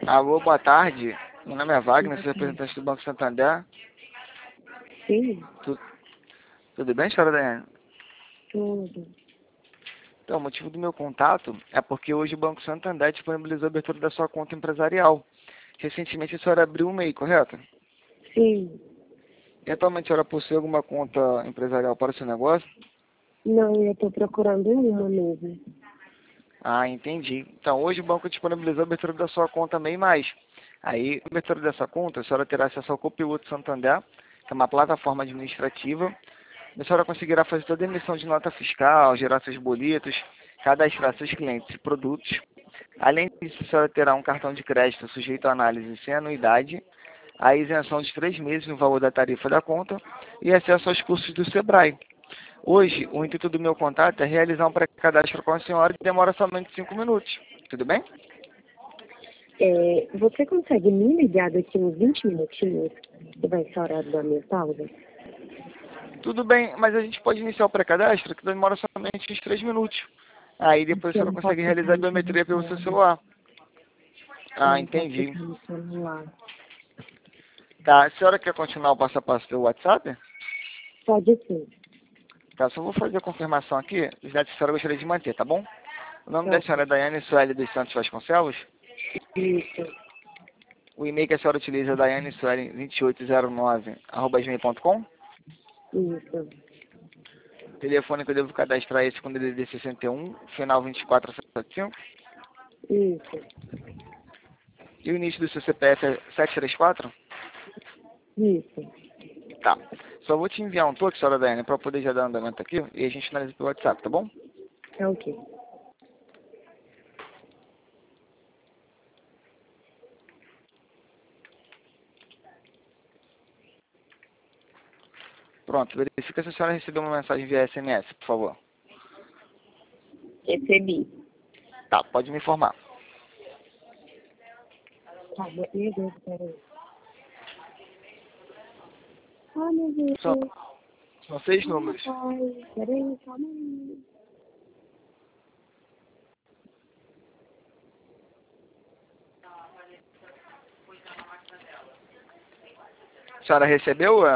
Alô, boa tarde. Meu nome é Wagner, sou representante do Banco Santander. Sim, Tu- Tudo bem, senhora Daiane? tudo. Então, o motivo do meu contato é porque hoje o Banco Santander disponibilizou a abertura da sua conta empresarial. Recentemente a senhora abriu um MEI, correto? Sim. E atualmente a senhora possui alguma conta empresarial para o seu negócio? Não, eu estou procurando uma mesmo. Ah, entendi. Então, hoje o banco disponibilizou a abertura da sua conta MEI+. Aí, a abertura dessa conta, a senhora terá acesso ao Copiloto Santander, que é uma plataforma administrativa. A senhora conseguirá fazer toda a emissão de nota fiscal, gerar seus boletos, cadastrar seus clientes e produtos. Além disso, a senhora terá um cartão de crédito sujeito à análise sem anuidade, a isenção de 3 meses no valor da tarifa da conta e acesso aos cursos do Sebrae. Hoje, o intuito do meu contato é realizar um pré-cadastro com a senhora que demora somente 5 minutos. Tudo bem? Você consegue me ligar daqui uns 20 minutinhos? Que vai ser a hora da minha pausa? Tudo bem, mas a gente pode iniciar o pré-cadastro que demora somente uns 3 minutos. Aí depois a Porque eu senhora não posso consegue realizar ficar a no biometria pelo seu telefone. celular. Eu Ah, não posso entendi. ficar no celular. Tá, a senhora quer continuar o passo a passo pelo WhatsApp? Pode ser. Tá, só vou fazer a confirmação aqui. Os dados que a senhora gostaria de manter, tá bom? O nome Tá da senhora bom. é Daiane Sueli dos Santos Vasconcelos. Isso. O e-mail que a senhora utiliza é daianesueli2809@gmail.com. Isso. O telefone que eu devo cadastrar é esse com DDD 61, final 2475. Isso. E o início do seu CPF é 734? Isso. Tá. Só vou te enviar um toque, senhora Daiane, para poder já dar andamento aqui e a gente finaliza pelo WhatsApp, tá bom? Tá ok. Pronto, verifica se a senhora recebeu uma mensagem via SMS, por favor. Recebi. Tá, pode me informar. Tá, meu Deus, peraí. Ah, meu São, Deus. são 6 Ah, números. pai. Peraí, calma aí. A senhora recebeu